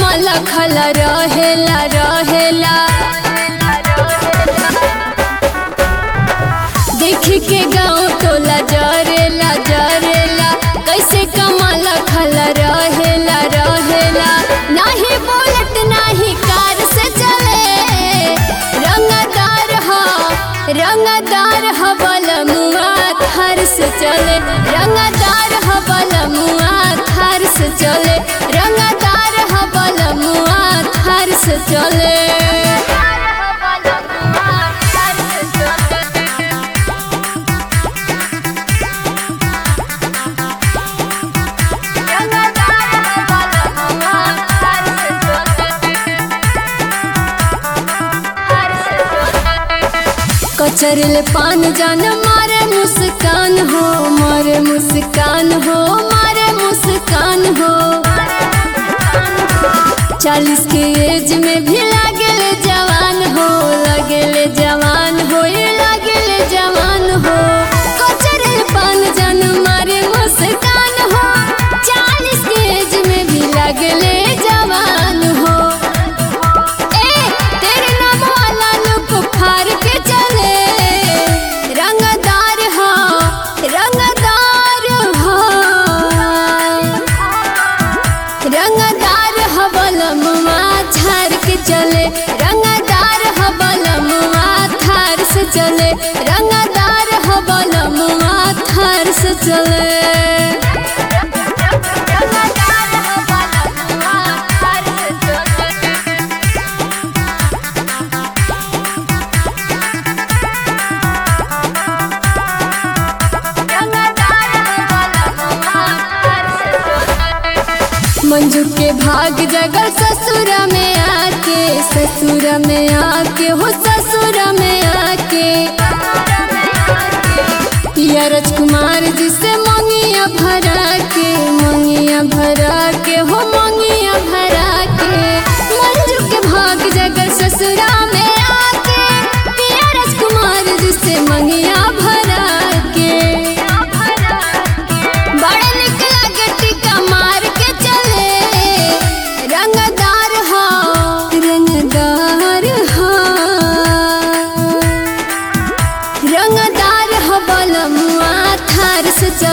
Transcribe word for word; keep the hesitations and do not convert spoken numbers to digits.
कमल खल रहेला रहेला। देख के गाँव टोला जरेला जरेला, कैसे कमल खल रहेला रहेला। नाही बुलेट नाही कार से चले, रंगदार हो रंगदार हो बलमुआ थार से चले। रंगदार हो बलमुआ थार से चले, रंगदार हो बलमुआ थार से चले। कचरल पान जान मारे मुस्कान हो, मारे मुस्कान हो, मारे मुस्कान हो। चालीस के एज में भी लागल जवान हो, लगल जवान हो, लगल जवान हो। कचरल पान जान मारे मुस्कान हो, चालीस के एज में भी लागल जवान हो। ए तेरे नाम वाला लोग फार के चले, रंगदार हो रंगदार हो रंगदार हो बलमुआ थार के चले। रंगदार हो बलमुआ थार से चले, रंगदार हो बलमुआ थार से चले। मंजू के भाग जगल ससुरा में आके, ससुरा में आके हो ससुरा में आके। पिया राजकुमार जी से मंगिया भरा के, मंगिया भरा के हो मंगिया भरा के। मंजू के भाग जगल ससुरा में आके, पिया राजकुमार जी से मंगिया भरा के। बड़े निक लागे टीका मार के चले, रंगदार हो रंगदार हो रंगदार हो बलमुआ थार से चले।